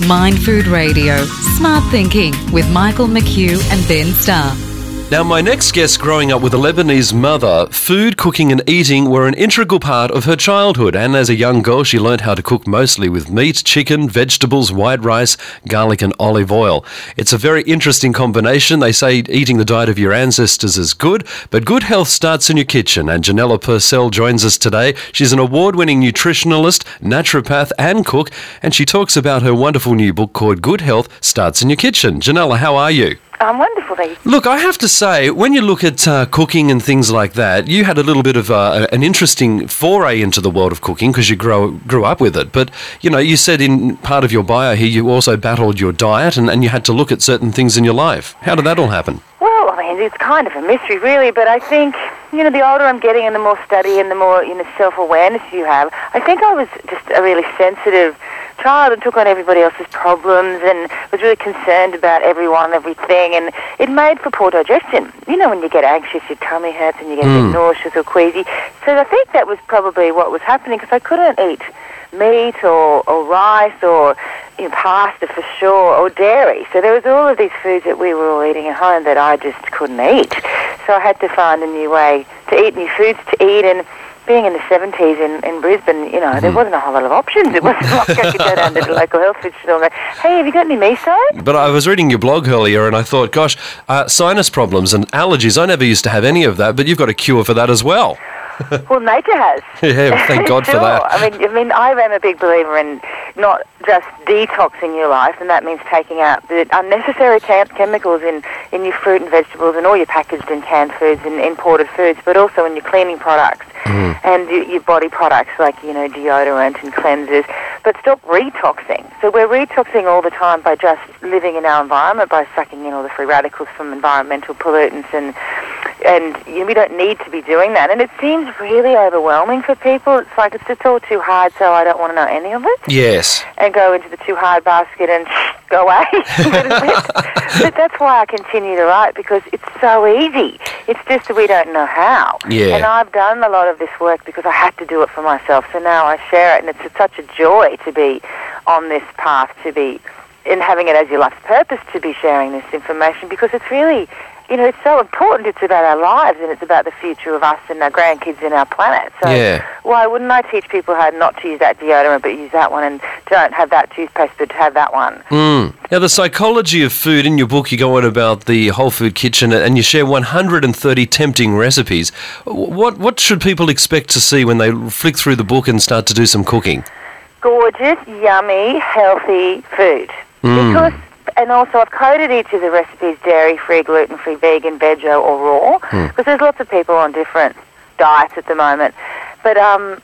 Mind Food Radio, Smart Thinking with Michael McHugh and Ben Starr. Now, my next guest, growing up with a Lebanese mother, food, cooking and eating were an integral part of her childhood, and as a young girl she learnt how to cook mostly with meat, chicken, vegetables, white rice, garlic and olive oil. It's a very interesting combination. They say eating the diet of your ancestors is good, but good health starts in your kitchen, and Janella Purcell joins us today. She's an award-winning nutritionalist, naturopath and cook, and she talks about her wonderful new book called Good Health Starts in Your Kitchen. Janella, how are you? I'm wonderful, thank you. Look, I have to say, when you look at cooking and things like that, you had a little bit of an interesting foray into the world of cooking because you grew up with it. But, you know, you said in part of your bio here you also battled your diet and you had to look at certain things in your life. How did that all happen? Well, I mean, it's kind of a mystery, really, but I think, you know, the older I'm getting and the more study and the more, you know, self-awareness you have, I think I was just a really sensitive child and took on everybody else's problems and was really concerned about everyone and everything, and it made for poor digestion. You know, when you get anxious, your tummy hurts and you get a bit nauseous or queasy. So I think that was probably what was happening, because I couldn't eat meat or rice or, you know, pasta for sure, or dairy. So there was all of these foods that we were all eating at home that I just couldn't eat. So I had to find a new way to eat, new foods to eat, and being in the 70s in Brisbane, you know, there wasn't a whole lot of options. It wasn't like I could go down to the local health food store and go, hey, have you got any miso? But I was reading your blog earlier and I thought, gosh, sinus problems and allergies, I never used to have any of that, but you've got a cure for that as well. Well, nature has. Yeah, thank God for that. I mean, I am a big believer in not just detoxing your life, and that means taking out the unnecessary chemicals in your fruit and vegetables and all your packaged and canned foods and imported foods, but also in your cleaning products and your body products like, you know, deodorant and cleansers. But stop retoxing. So we're retoxing all the time by just living in our environment, by sucking in all the free radicals from environmental pollutants, and you know, we don't need to be doing that. And it seems really overwhelming for people. It's like it's just all too hard, so I don't want to know any of it. Yes. And go into the too hard basket and go away. But that's why I continue to write, because it's so easy. It's just that we don't know how. Yeah. And I've done a lot of this work because I had to do it for myself. So now I share it, and it's such a joy to be on this path, to be in having it as your life's purpose, to be sharing this information, because it's really, you know, it's so important. It's about our lives, and it's about the future of us and our grandkids and our planet. So why wouldn't I teach people how not to use that deodorant but use that one, and don't have that toothpaste but have that one? Now, the psychology of food, in your book you go on about the whole food kitchen and you share 130 tempting recipes. What should people expect to see when they flick through the book and start to do some cooking? Gorgeous, yummy, healthy food. Because, and also I've coded each of the recipes dairy-free, gluten-free, vegan, veggie or raw, because there's lots of people on different diets at the moment. But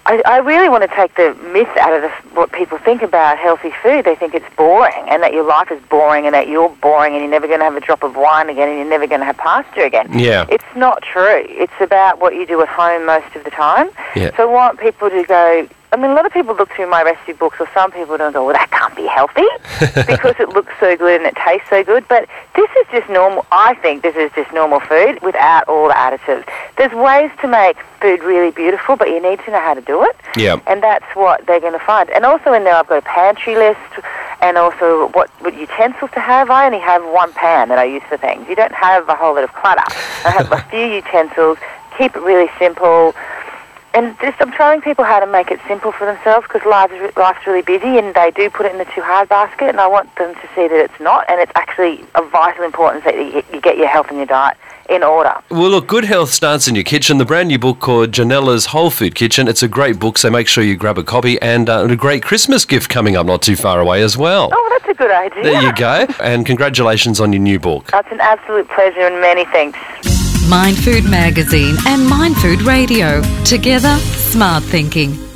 I really want to take the myth out of what people think about healthy food. They think it's boring, and that your life is boring, and that you're boring, and you're never going to have a drop of wine again, and you're never going to have pasta again. Yeah. It's not true. It's about what you do at home most of the time. Yeah. So I want people to go, I mean, a lot of people look through my recipe books, or some people don't go, well, that can't be healthy because it looks so good and it tastes so good. But this is just normal. I think this is just normal food without all the additives. There's ways to make food really beautiful, but you need to know how to do it. Yeah. And that's what they're going to find. And also in there I've got a pantry list, and also what utensils to have. I only have one pan that I use for things. You don't have a whole lot of clutter. I have a few utensils, keep it really simple. And just I'm showing people how to make it simple for themselves, because life's really busy and they do put it in the too hard basket, and I want them to see that it's not, and it's actually of vital importance that you get your health and your diet in order. Well, look, Good Health Starts in Your Kitchen, the brand new book called Janella's Whole Food Kitchen. It's a great book, so make sure you grab a copy, and a great Christmas gift coming up not too far away as well. Oh, that's a good idea. There you go, and congratulations on your new book. That's an absolute pleasure, and many thanks. Mind Food Magazine and Mind Food Radio. Together, smart thinking.